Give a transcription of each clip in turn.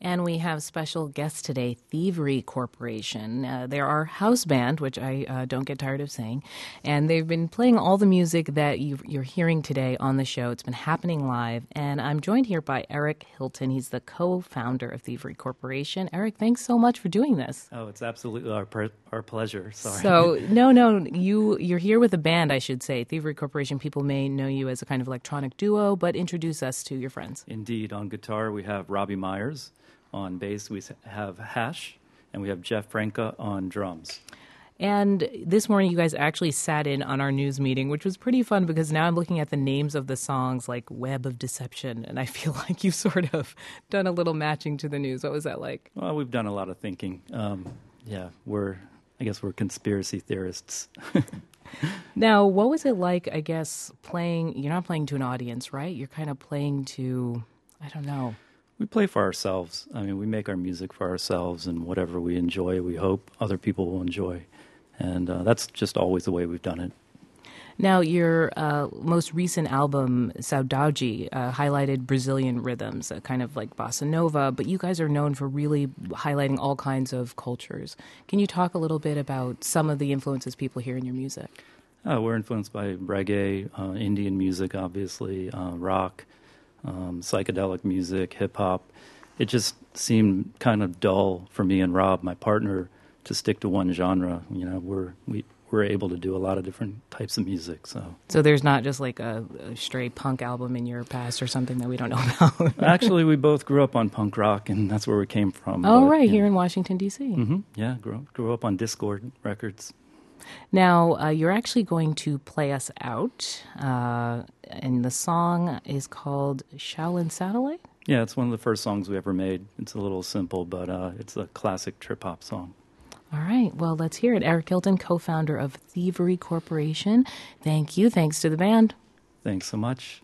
And we have special guests today, Thievery Corporation. They're our house band, which I don't get tired of saying. And they've been playing all the music that you're hearing today on the show. It's been happening live. And I'm joined here by Eric Hilton. He's the co-founder of Thievery Corporation. Eric, thanks so much for doing this. Oh, it's absolutely our pleasure. Sorry. So, no, you're here with a band, I should say. Thievery Corporation, people may know you as a kind of electronic duo, but introduce us to your friends. Indeed. On guitar, we have Robbie Myers. On bass, we have Hash, and we have Jeff Franca on drums. And this morning, you guys actually sat in on our news meeting, which was pretty fun because now I'm looking at the names of the songs like Web of Deception, and I feel like you've sort of done a little matching to the news. What was that like? Well, we've done a lot of thinking. I guess we're conspiracy theorists. Now, what was it like, I guess, playing? You're not playing to an audience, right? You're kind of playing to, I don't know. We play for ourselves. I mean, we make our music for ourselves, and whatever we enjoy, we hope other people will enjoy. And that's just always the way we've done it. Now, your most recent album, Saudade, highlighted Brazilian rhythms, kind of like bossa nova, but you guys are known for really highlighting all kinds of cultures. Can you talk a little bit about some of the influences people hear in your music? We're influenced by reggae, Indian music, obviously, rock, psychedelic music, hip-hop. It just seemed kind of dull for me and Rob, my partner, to stick to one genre. You know, we're able to do a lot of different types of music. So there's not just like a straight punk album in your past or something that we don't know about? Actually, we both grew up on punk rock, and that's where we came from. Oh, right, here in Washington, D.C. Mm-hmm. Yeah, grew up on Discord Records. Now, you're actually going to play us out, and the song is called Shaolin Satellite? Yeah, it's one of the first songs we ever made. It's a little simple, but it's a classic trip-hop song. All right, well, let's hear it. Eric Hilton, co-founder of Thievery Corporation. Thank you. Thanks to the band. Thanks so much.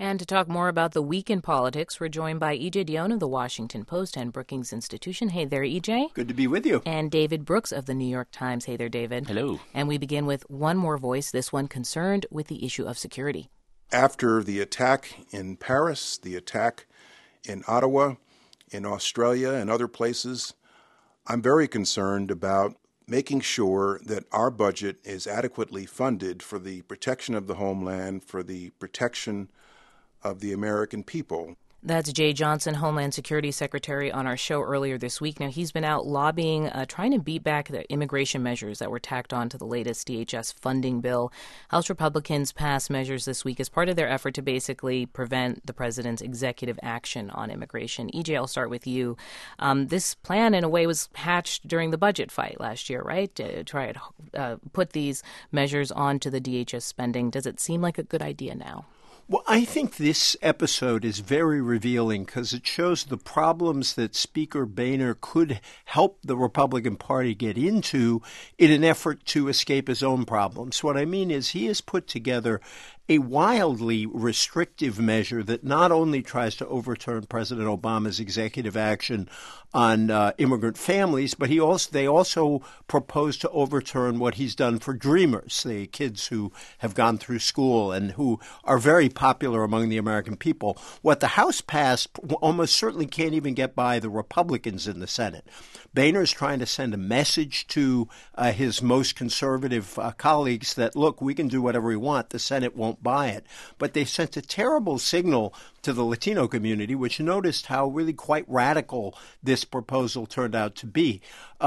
And to talk more about the week in politics, we're joined by E.J. Dionne of the Washington Post and Brookings Institution. Hey there, E.J. Good to be with you. And David Brooks of the New York Times. Hey there, David. Hello. And we begin with one more voice, this one concerned with the issue of security. After the attack in Paris, the attack in Ottawa, in Australia, and other places, I'm very concerned about making sure that our budget is adequately funded for the protection of the homeland, for the protection of the American people. That's Jay Johnson, Homeland Security Secretary, on our show earlier this week. Now, he's been out lobbying, trying to beat back the immigration measures that were tacked on to the latest DHS funding bill. House Republicans passed measures this week as part of their effort to basically prevent the president's executive action on immigration. EJ, I'll start with you. This plan, in a way, was hatched during the budget fight last year, right? To try to put these measures onto the DHS spending. Does it seem like a good idea now? Well, I think this episode is very revealing because it shows the problems that Speaker Boehner could help the Republican Party get into in an effort to escape his own problems. What I mean is he has put together a wildly restrictive measure that not only tries to overturn President Obama's executive action on immigrant families, but they also propose to overturn what he's done for Dreamers, the kids who have gone through school and who are very popular among the American people. What the House passed almost certainly can't even get by the Republicans in the Senate. Boehner's trying to send a message to his most conservative colleagues that, look, we can do whatever we want. The Senate won't buy it. But they sent a terrible signal to the Latino community, which noticed how really quite radical this proposal turned out to be.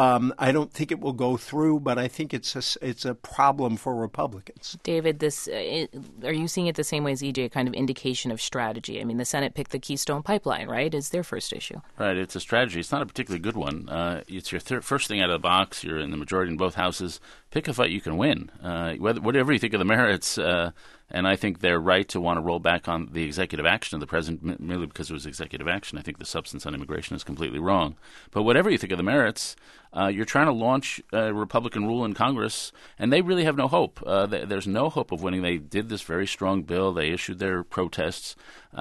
I don't think it will go through, but I think it's a problem for Republicans. David, are you seeing it the same way as EJ, kind of indication of strategy? I mean, the Senate picked the Keystone Pipeline, right? It's their first issue. Right. It's a strategy. It's not a particularly good one. It's your first thing out of the box. You're in the majority in both houses. Pick a fight you can win. Whatever you think of the merits, and I think they're right to want to roll back on the executive action of the president merely because it was executive action. I think the substance on immigration is completely wrong. But whatever you think of the merits, you're trying to launch Republican rule in Congress, and they really have no hope. There's no hope of winning. They did this very strong bill. They issued their protests,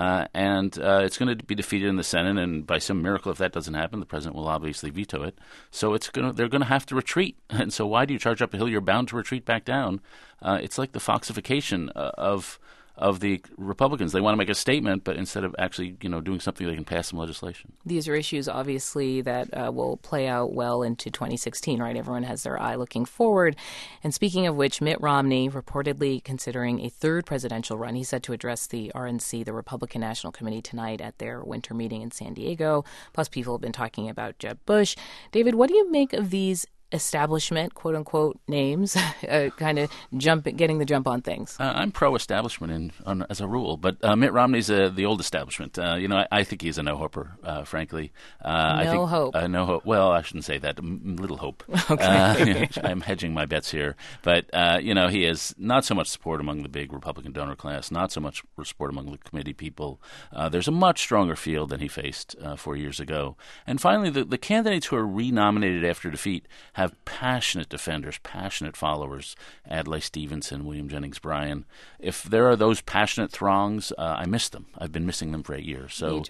and it's going to be defeated in the Senate. And by some miracle, if that doesn't happen, the president will obviously veto it. So they're going to have to retreat. And so why do you charge up a hill? You're bound to retreat back down. It's like the foxification of the Republicans. They want to make a statement, but instead of actually, doing something, they can pass some legislation. These are issues, obviously, that will play out well into 2016, right? Everyone has their eye looking forward. And speaking of which, Mitt Romney reportedly considering a third presidential run. He's set to address the RNC, the Republican National Committee, tonight at their winter meeting in San Diego. Plus, people have been talking about Jeb Bush. David, what do you make of these establishment, quote unquote, names, kind of getting the jump on things? I'm pro-establishment as a rule, but Mitt Romney's the old establishment. I think he's a no-hoper, frankly. No hope. No hope. Well, I shouldn't say that. Little hope. Okay. I'm hedging my bets here. But, he has not so much support among the big Republican donor class, not so much support among the committee people. There's a much stronger field than he faced 4 years ago. And finally, the candidates who are renominated after defeat have passionate defenders, passionate followers. Adlai Stevenson, William Jennings Bryan. If there are those passionate throngs, I miss them. I've been missing them for 8 years. So,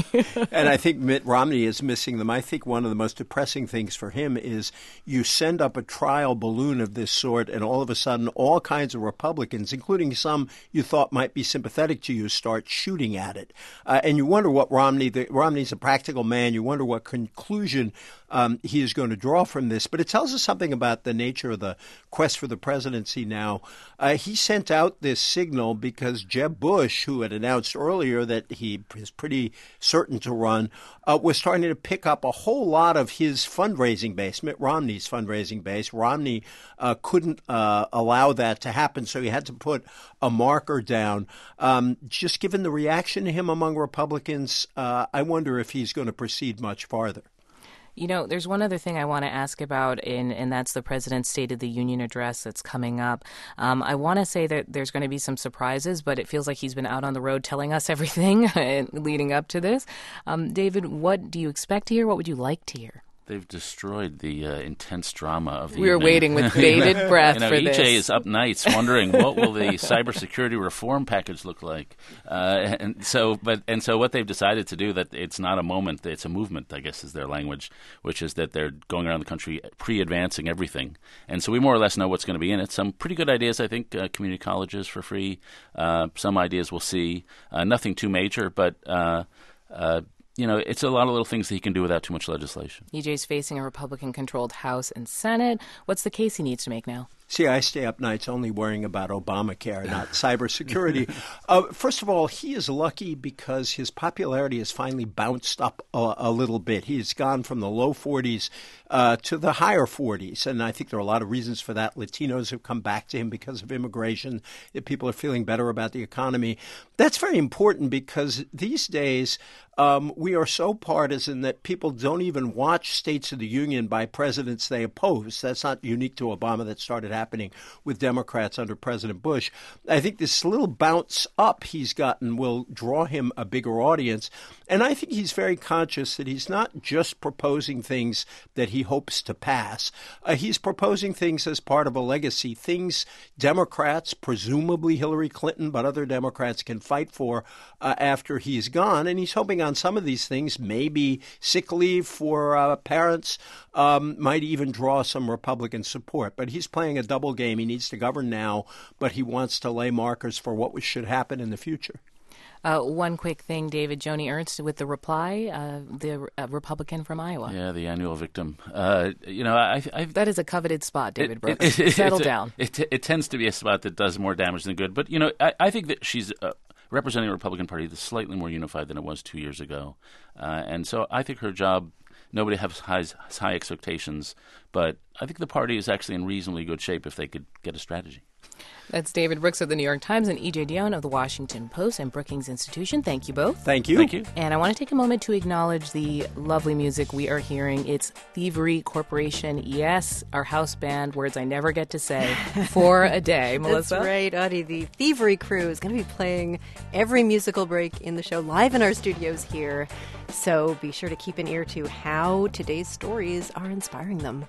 and I think Mitt Romney is missing them. I think one of the most depressing things for him is you send up a trial balloon of this sort, and all of a sudden all kinds of Republicans, including some you thought might be sympathetic to you, start shooting at it. And you wonder what Romney's a practical man. You wonder what conclusion he is going to draw from this. But it tells us something about the nature of the quest for the presidency now. He sent out this signal because Jeb Bush, who had announced earlier that he is pretty certain to run, was starting to pick up a whole lot of his fundraising base, Mitt Romney's fundraising base. Romney couldn't allow that to happen, so he had to put a marker down. Just given the reaction to him among Republicans, I wonder if he's going to proceed much farther. There's one other thing I want to ask about, and that's the President's State of the Union address that's coming up. I want to say that there's going to be some surprises, but it feels like he's been out on the road telling us everything leading up to this. David, what do you expect to hear? What would you like to hear? They've destroyed the intense drama of the We were evening. waiting with bated breath for EJ this. is up nights wondering what will the cybersecurity reform package look like. And so what they've decided to do, that it's not a moment, it's a movement, I guess is their language, which is that they're going around the country pre-advancing everything. And so we more or less know what's going to be in it. Some pretty good ideas, I think, community colleges for free. Some ideas we'll see. Nothing too major, but it's a lot of little things that he can do without too much legislation. EJ's facing a Republican-controlled House and Senate. What's the case he needs to make now? See, I stay up nights only worrying about Obamacare, not cybersecurity. First of all, he is lucky because his popularity has finally bounced up a little bit. He's gone from the low 40s to the higher 40s, and I think there are a lot of reasons for that. Latinos have come back to him because of immigration. People are feeling better about the economy. That's very important because these days we are so partisan that people don't even watch States of the Union by presidents they oppose. That's not unique to Obama. That started happening with Democrats under President Bush. I think this little bounce up he's gotten will draw him a bigger audience. And I think he's very conscious that he's not just proposing things that he hopes to pass. He's proposing things as part of a legacy, things Democrats, presumably Hillary Clinton, but other Democrats can fight for after he's gone. And he's hoping on some of these things, maybe sick leave for parents, might even draw some Republican support. But he's playing a double game. He needs to govern now, but he wants to lay markers for what should happen in the future. One quick thing, David. Joni Ernst with the reply, the Republican from Iowa. Yeah, the annual victim. That is a coveted spot, David Brooks. Settle down. It tends to be a spot that does more damage than good. But, I think that she's representing a Republican Party that's slightly more unified than it was 2 years ago. And so I think her job, nobody has high expectations. But I think the party is actually in reasonably good shape if they could get a strategy. That's David Brooks of the New York Times and E.J. Dionne of the Washington Post and Brookings Institution. Thank you both. Thank you. Thank you. And I want to take a moment to acknowledge the lovely music we are hearing. It's Thievery Corporation. Yes, our house band, words I never get to say, for a day. Melissa? That's right, Audie. The Thievery crew is going to be playing every musical break in the show live in our studios here. So be sure to keep an ear to how today's stories are inspiring them.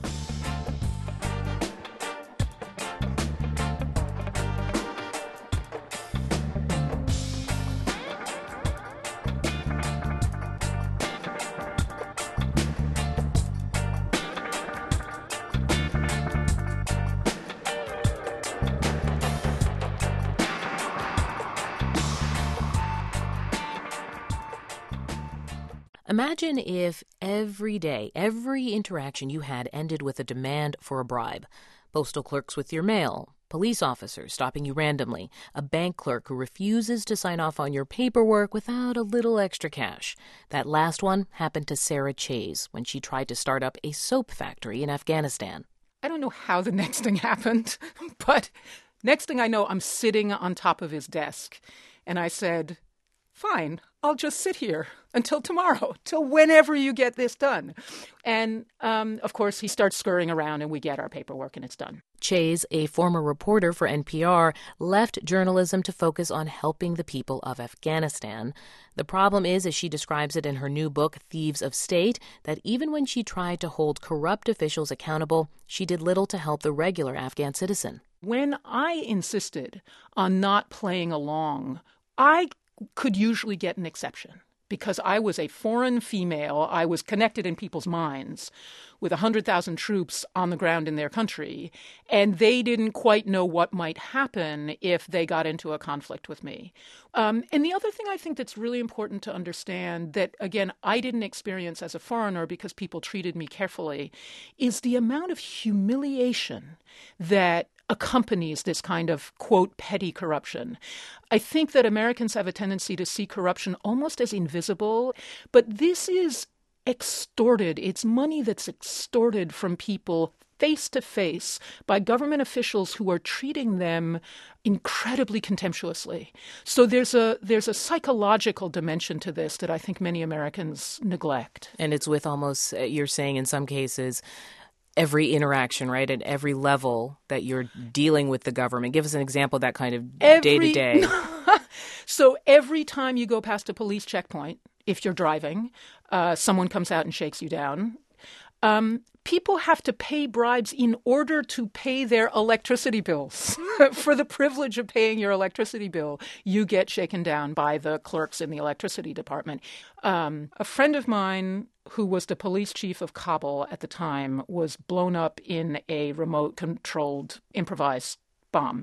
Imagine if every day, every interaction you had ended with a demand for a bribe. Postal clerks with your mail, police officers stopping you randomly, a bank clerk who refuses to sign off on your paperwork without a little extra cash. That last one happened to Sarah Chase when she tried to start up a soap factory in Afghanistan. I don't know how the next thing happened, but next thing I know, I'm sitting on top of his desk. And I said, fine, I'll just sit here until tomorrow, till whenever you get this done. And, of course, he starts scurrying around and we get our paperwork and it's done. Chase, a former reporter for NPR, left journalism to focus on helping the people of Afghanistan. The problem is, as she describes it in her new book, Thieves of State, that even when she tried to hold corrupt officials accountable, she did little to help the regular Afghan citizen. When I insisted on not playing along, I could usually get an exception because I was a foreign female. I was connected in people's minds with 100,000 troops on the ground in their country, and they didn't quite know what might happen if they got into a conflict with me. And the other thing I think that's really important to understand that, again, I didn't experience as a foreigner because people treated me carefully, is the amount of humiliation that accompanies this kind of, quote, petty corruption. I think that Americans have a tendency to see corruption almost as invisible, but this is extorted. It's money that's extorted from people face to face by government officials who are treating them incredibly contemptuously. So there's a psychological dimension to this that I think many Americans neglect. And it's with almost, you're saying in some cases, every interaction, right, at every level that you're dealing with the government. Give us an example of that kind of day-to-day. So every time you go past a police checkpoint, if you're driving, someone comes out and shakes you down. People have to pay bribes in order to pay their electricity bills. For the privilege of paying your electricity bill, you get shaken down by the clerks in the electricity department. A friend of mine who was the police chief of Kabul at the time was blown up in a remote-controlled improvised bomb.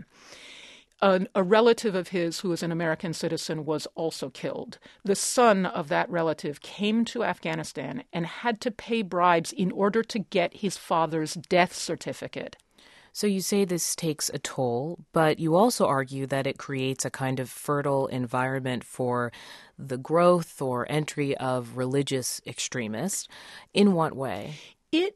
A relative of his, who was an American citizen, was also killed. The son of that relative came to Afghanistan and had to pay bribes in order to get his father's death certificate. So you say this takes a toll, but you also argue that it creates a kind of fertile environment for the growth or entry of religious extremists. In what way? It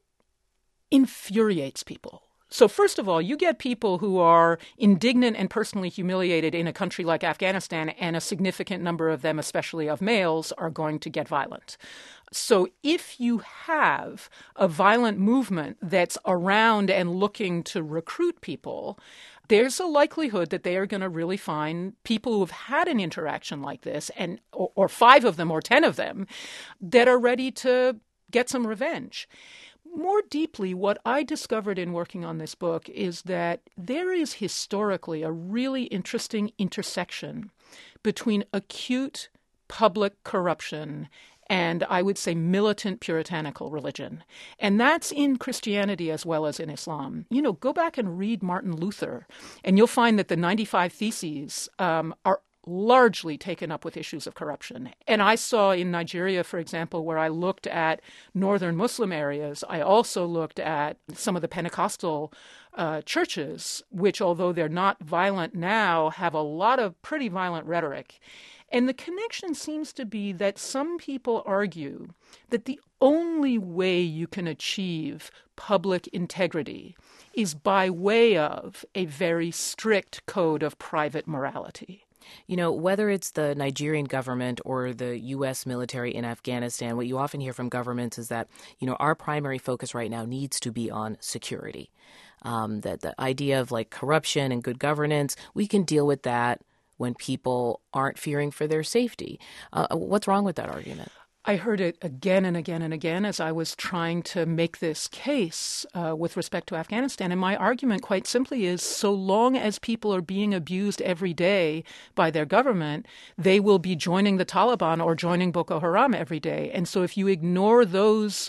infuriates people. So first of all, you get people who are indignant and personally humiliated in a country like Afghanistan, and a significant number of them, especially of males, are going to get violent. So if you have a violent movement that's around and looking to recruit people, there's a likelihood that they are going to really find people who have had an interaction like this, and or 5 of them or 10 of them, that are ready to get some revenge. More deeply, what I discovered in working on this book is that there is historically a really interesting intersection between acute public corruption and, I would say, militant puritanical religion. And that's in Christianity as well as in Islam. You know, go back and read Martin Luther, and you'll find that the 95 Theses are largely taken up with issues of corruption. And I saw in Nigeria, for example, where I looked at northern Muslim areas, I also looked at some of the Pentecostal churches, which, although they're not violent now, have a lot of pretty violent rhetoric. And the connection seems to be that some people argue that the only way you can achieve public integrity is by way of a very strict code of private morality. You know, whether it's the Nigerian government or the U.S. military in Afghanistan, what you often hear from governments is that, you know, our primary focus right now needs to be on security. That the idea of like corruption and good governance, we can deal with that when people aren't fearing for their safety. What's wrong with that argument? I heard it again and again and again as I was trying to make this case with respect to Afghanistan. And my argument, quite simply, is so long as people are being abused every day by their government, they will be joining the Taliban or joining Boko Haram every day. And so if you ignore those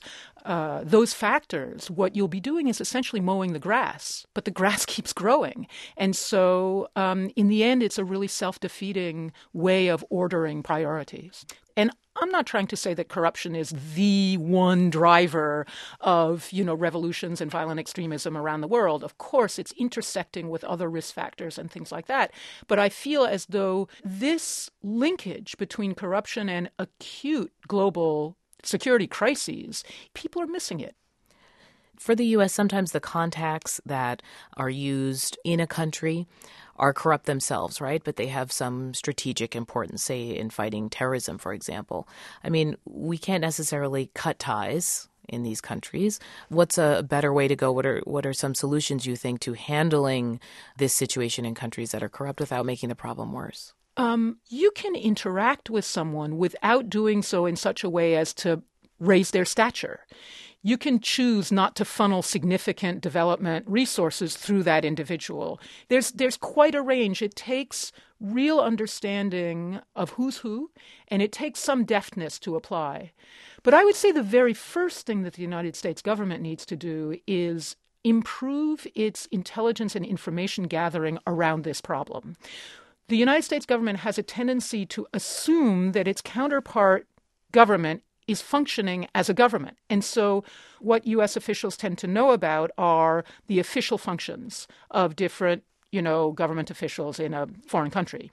factors, what you'll be doing is essentially mowing the grass, but the grass keeps growing. And so in the end, it's a really self-defeating way of ordering priorities. And I'm not trying to say that corruption is the one driver of, you know, revolutions and violent extremism around the world. Of course, it's intersecting with other risk factors and things like that. But I feel as though this linkage between corruption and acute global security crises, people are missing it. For the U.S., sometimes the contacts that are used in a country are corrupt themselves, right? But they have some strategic importance, say in fighting terrorism, for example. I mean, we can't necessarily cut ties in these countries. What's a better way to go? What are some solutions you think to handling this situation in countries that are corrupt without making the problem worse? You can interact with someone without doing so in such a way as to raise their stature. You can choose not to funnel significant development resources through that individual. There's quite a range. It takes real understanding of who's who, and it takes some deftness to apply. But I would say the very first thing that the United States government needs to do is improve its intelligence and information gathering around this problem. The United States government has a tendency to assume that its counterpart government is functioning as a government. And so what U.S. officials tend to know about are the official functions of different, government officials in a foreign country.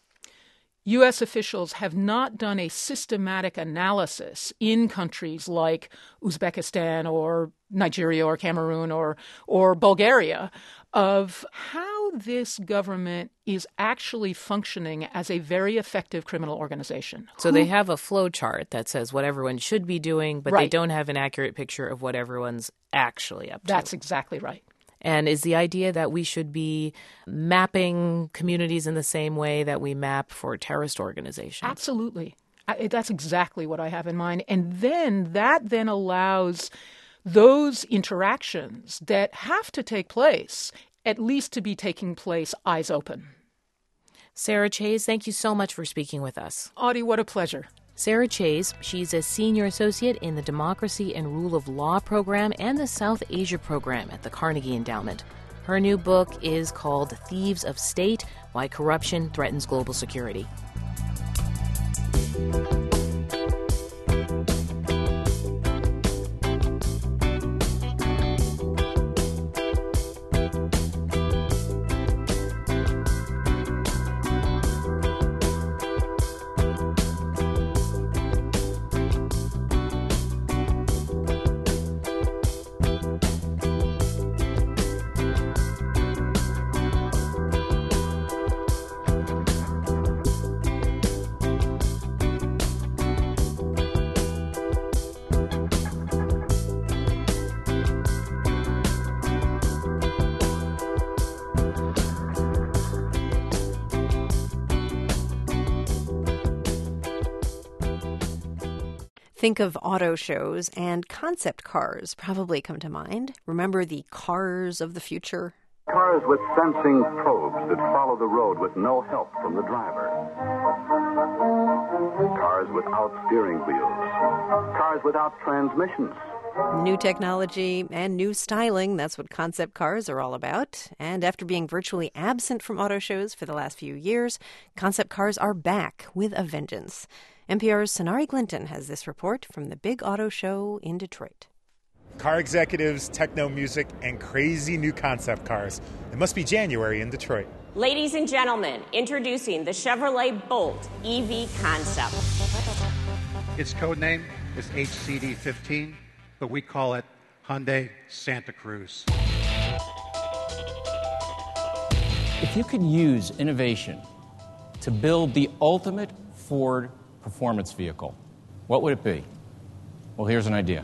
U.S. officials have not done a systematic analysis in countries like Uzbekistan or Nigeria or Cameroon or Bulgaria of how this government is actually functioning as a very effective criminal organization. So they have a flow chart that says what everyone should be doing, but They don't have an accurate picture of what everyone's actually up to. That's exactly right. And is the idea that we should be mapping communities in the same way that we map for terrorist organizations? Absolutely. That's exactly what I have in mind. And then that allows those interactions that have to take place, at least to be taking place eyes open. Sarah Chayes, thank you so much for speaking with us. Audie, what a pleasure. Sarah Chayes, she's a senior associate in the Democracy and Rule of Law program and the South Asia program at the Carnegie Endowment. Her new book is called Thieves of State: Why Corruption Threatens Global Security. Think of auto shows, and concept cars probably come to mind. Remember the cars of the future? Cars with sensing probes that follow the road with no help from the driver. Cars without steering wheels. Cars without transmissions. New technology and new styling, that's what concept cars are all about. And after being virtually absent from auto shows for the last few years, concept cars are back with a vengeance. NPR's Sonari Glinton has this report from the big auto show in Detroit. Car executives, techno music, and crazy new concept cars. It must be January in Detroit. Ladies and gentlemen, introducing the Chevrolet Bolt EV concept. Its code name is HCD15, but we call it Hyundai Santa Cruz. If you could use innovation to build the ultimate Ford performance vehicle, what would it be? Well, here's an idea.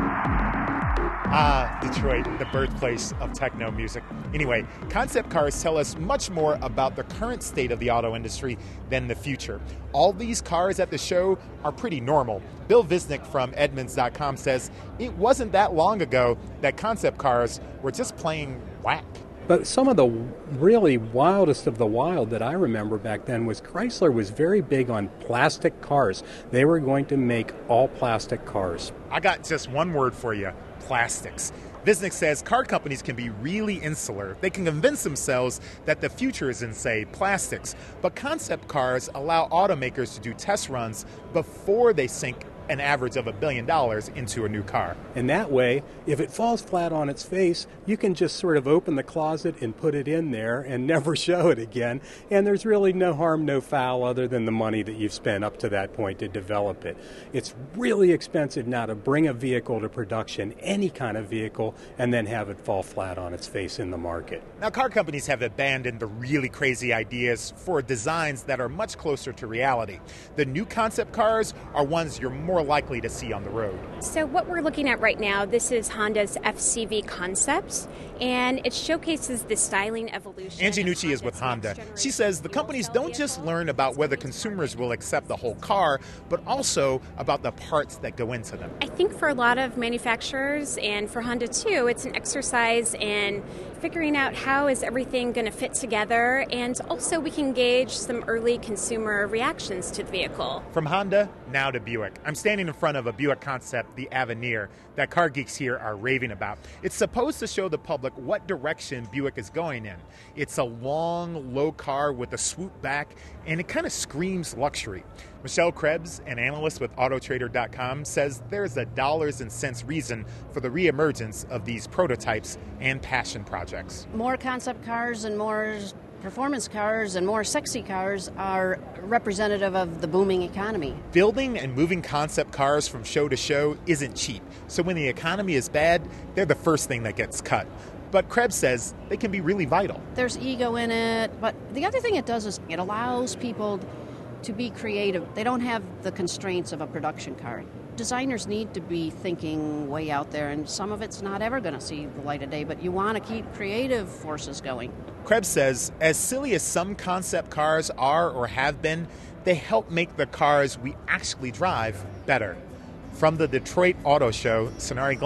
Detroit, the birthplace of techno music. Anyway, concept cars tell us much more about the current state of the auto industry than the future. All these cars at the show are pretty normal. Bill Visnick from Edmunds.com says it wasn't that long ago that concept cars were just plain whack. But some of the really wildest of the wild that I remember back then was Chrysler was very big on plastic cars. They were going to make all plastic cars. I got just one word for you: plastics. Visnick says car companies can be really insular. They can convince themselves that the future is in, say, plastics. But concept cars allow automakers to do test runs before they sink an average of $1 billion into a new car. And that way, if it falls flat on its face, you can just sort of open the closet and put it in there and never show it again. And there's really no harm, no foul, other than the money that you've spent up to that point to develop it. It's really expensive now to bring a vehicle to production, any kind of vehicle, and then have it fall flat on its face in the market. Now, car companies have abandoned the really crazy ideas for designs that are much closer to reality. The new concept cars are ones you're more likely to see on the road. So what we're looking at right now, this is Honda's FCV Concepts, and it showcases the styling evolution. Angie Nucci is with Honda. She says the companies don't just learn about whether consumers will accept the whole car, but also about the parts that go into them. I think for a lot of manufacturers, and for Honda too, it's an exercise in figuring out how is everything going to fit together, and also we can gauge some early consumer reactions to the vehicle. From Honda, now to Buick. I'm standing in front of a Buick concept, the Avenir, that car geeks here are raving about. It's supposed to show the public what direction Buick is going in. It's a long, low car with a swoop back, and it kind of screams luxury. Michelle Krebs, an analyst with Autotrader.com, says there's a dollars and cents reason for the reemergence of these prototypes and passion projects. More concept cars and more performance cars and more sexy cars are representative of the booming economy. Building and moving concept cars from show to show isn't cheap. So when the economy is bad, they're the first thing that gets cut. But Krebs says they can be really vital. There's ego in it, but the other thing it does is it allows people to be creative. They don't have the constraints of a production car. Designers need to be thinking way out there, and some of it's not ever going to see the light of day, but you want to keep creative forces going. Krebs says, as silly as some concept cars are or have been, they help make the cars we actually drive better. From the Detroit Auto Show, Sonari Glinton,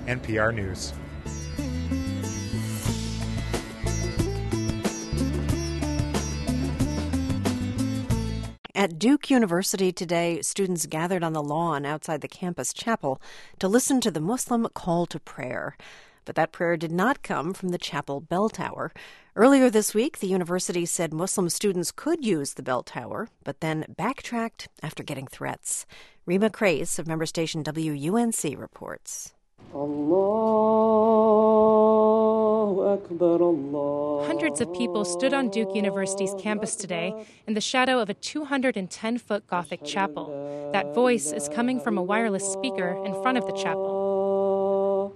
NPR News. At Duke University today, students gathered on the lawn outside the campus chapel to listen to the Muslim call to prayer. But that prayer did not come from the chapel bell tower. Earlier this week, the university said Muslim students could use the bell tower, but then backtracked after getting threats. Rima Crace of member station WUNC reports. Hundreds of people stood on Duke University's campus today in the shadow of a 210-foot Gothic chapel. That voice is coming from a wireless speaker in front of the chapel.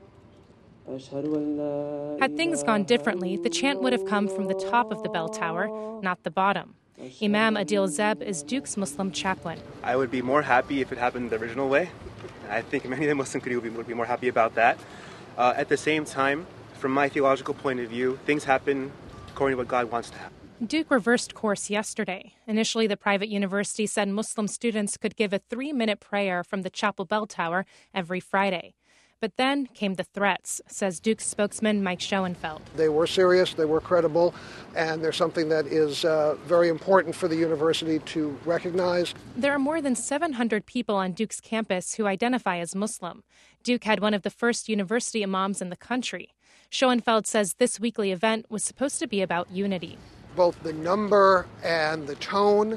Had things gone differently, the chant would have come from the top of the bell tower, not the bottom. Imam Adil Zeb is Duke's Muslim chaplain. I would be more happy if it happened the original way. I think many of the Muslim community would be more happy about that. At the same time, from my theological point of view, things happen according to what God wants to happen. Duke reversed course yesterday. Initially, the private university said Muslim students could give a 3-minute prayer from the chapel bell tower every Friday. But then came the threats, says Duke's spokesman Mike Schoenfeld. They were serious, they were credible, and there's something that is very important for the university to recognize. There are more than 700 people on Duke's campus who identify as Muslim. Duke had one of the first university imams in the country. Schoenfeld says this weekly event was supposed to be about unity. Both the number and the tone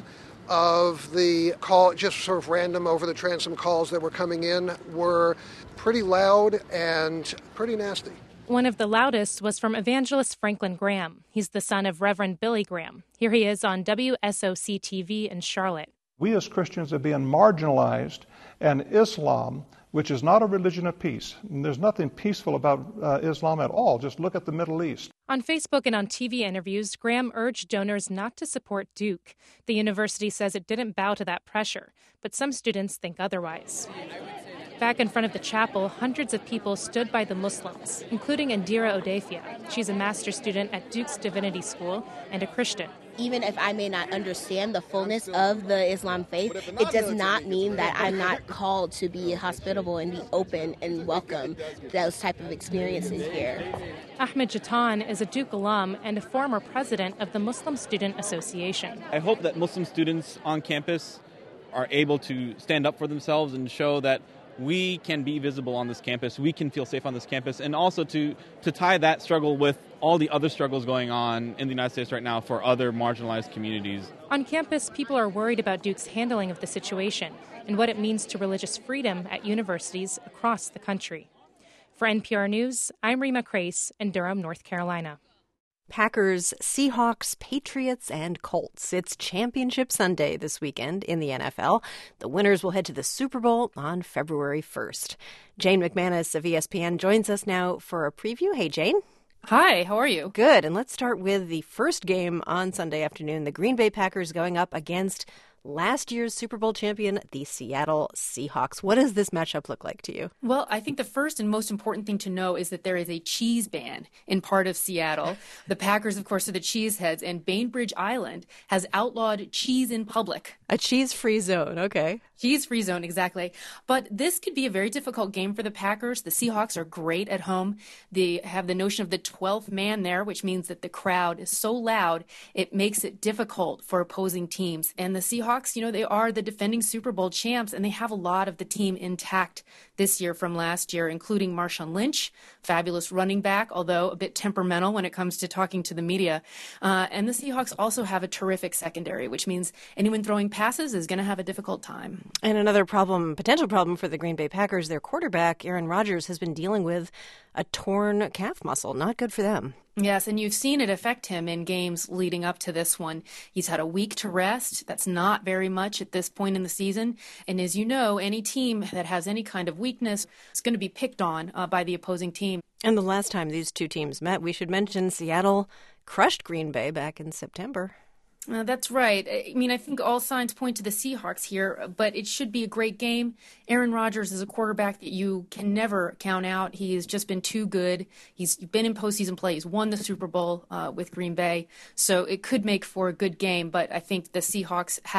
of the call, just sort of random over the transom calls that were coming in, were pretty loud and pretty nasty. One of the loudest was from evangelist Franklin Graham. He's the son of Reverend Billy Graham. Here he is on WSOC TV in Charlotte. We as Christians are being marginalized, and Islam, which is not a religion of peace. And there's nothing peaceful about Islam at all. Just look at the Middle East. On Facebook and on TV interviews, Graham urged donors not to support Duke. The university says it didn't bow to that pressure, but some students think otherwise. Back in front of the chapel, hundreds of people stood by the Muslims, including Indira Odefia. She's a master's student at Duke's Divinity School and a Christian. Even if I may not understand the fullness of the Islam faith, it does not mean that I'm not called to be hospitable and be open and welcome those type of experiences here. Ahmed Jatan is a Duke alum and a former president of the Muslim Student Association. I hope that Muslim students on campus are able to stand up for themselves and show that we can be visible on this campus, we can feel safe on this campus, and also to tie that struggle with all the other struggles going on in the United States right now for other marginalized communities. On campus, people are worried about Duke's handling of the situation and what it means to religious freedom at universities across the country. For NPR News, I'm Rima Crace in Durham, North Carolina. Packers, Seahawks, Patriots, and Colts. It's Championship Sunday this weekend in the NFL. The winners will head to the Super Bowl on February 1st. Jane McManus of ESPN joins us now for a preview. Hey, Jane. Hi, how are you? Good. And let's start with the first game on Sunday afternoon. The Green Bay Packers going up against last year's Super Bowl champion, the Seattle Seahawks. What does this matchup look like to you? Well, I think the first and most important thing to know is that there is a cheese ban in part of Seattle. The Packers, of course, are the cheeseheads, and Bainbridge Island has outlawed cheese in public. A cheese-free zone, okay. Cheese-free zone, exactly. But this could be a very difficult game for the Packers. The Seahawks are great at home. They have the notion of the 12th man there, which means that the crowd is so loud, it makes it difficult for opposing teams. And the Seahawks, they are the defending Super Bowl champs, and they have a lot of the team intact this year from last year, including Marshawn Lynch, fabulous running back, although a bit temperamental when it comes to talking to the media. And the Seahawks also have a terrific secondary, which means anyone throwing passes is going to have a difficult time. And another potential problem for the Green Bay Packers, their quarterback, Aaron Rodgers, has been dealing with a torn calf muscle. Not good for them. Yes, and you've seen it affect him in games leading up to this one. He's had a week to rest. That's not very much at this point in the season. And as you know, any team that has any kind of weakness is going to be picked on by the opposing team. And the last time these two teams met, we should mention Seattle crushed Green Bay back in September. That's right. I think all signs point to the Seahawks here, but it should be a great game. Aaron Rodgers is a quarterback that you can never count out. He has just been too good. He's been in postseason play. He's won the Super Bowl with Green Bay, so it could make for a good game, but I think the Seahawks have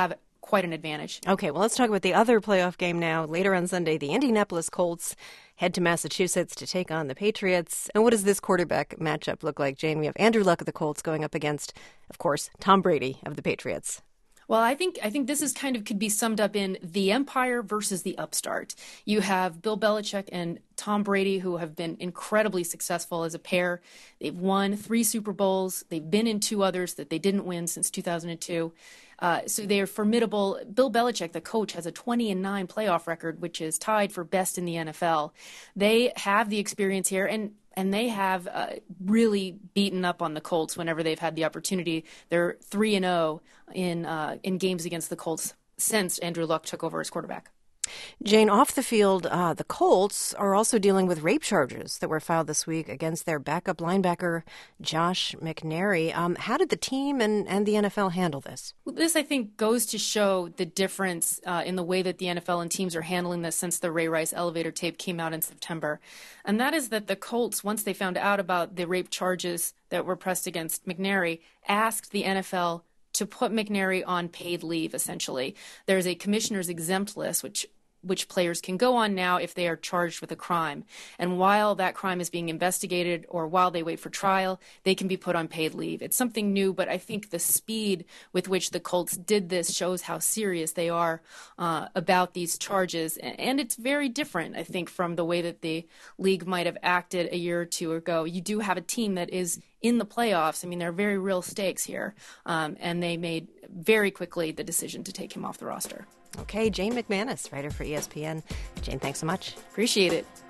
quite an advantage. Okay, well, let's talk about the other playoff game now. Later on Sunday, the Indianapolis Colts head to Massachusetts to take on the Patriots. And what does this quarterback matchup look like, Jane? We have Andrew Luck of the Colts going up against, of course, Tom Brady of the Patriots. Well, I think this is could be summed up in the empire versus the upstart. You have Bill Belichick and Tom Brady, who have been incredibly successful as a pair. They've won 3 Super Bowls. They've been in 2 others that they didn't win since 2002. So they are formidable. Bill Belichick, the coach, has a 20-9 playoff record, which is tied for best in the NFL. They have the experience here, and they have really beaten up on the Colts whenever they've had the opportunity. They're 3-0 in games against the Colts since Andrew Luck took over as quarterback. Jane, off the field, the Colts are also dealing with rape charges that were filed this week against their backup linebacker, Josh McNary. How did the team and the NFL handle this? This, I think, goes to show the difference in the way that the NFL and teams are handling this since the Ray Rice elevator tape came out in September. And that is that the Colts, once they found out about the rape charges that were pressed against McNary, asked the NFL to put McNary on paid leave, essentially. There's a commissioner's exempt list, which players can go on now if they are charged with a crime. And while that crime is being investigated or while they wait for trial, they can be put on paid leave. It's something new, but I think the speed with which the Colts did this shows how serious they are about these charges. And it's very different, I think, from the way that the league might have acted a year or 2 ago. You do have a team that is in the playoffs. I mean, there are very real stakes here. And they made very quickly the decision to take him off the roster. Okay, Jane McManus, writer for ESPN. Jane, thanks so much. Appreciate it.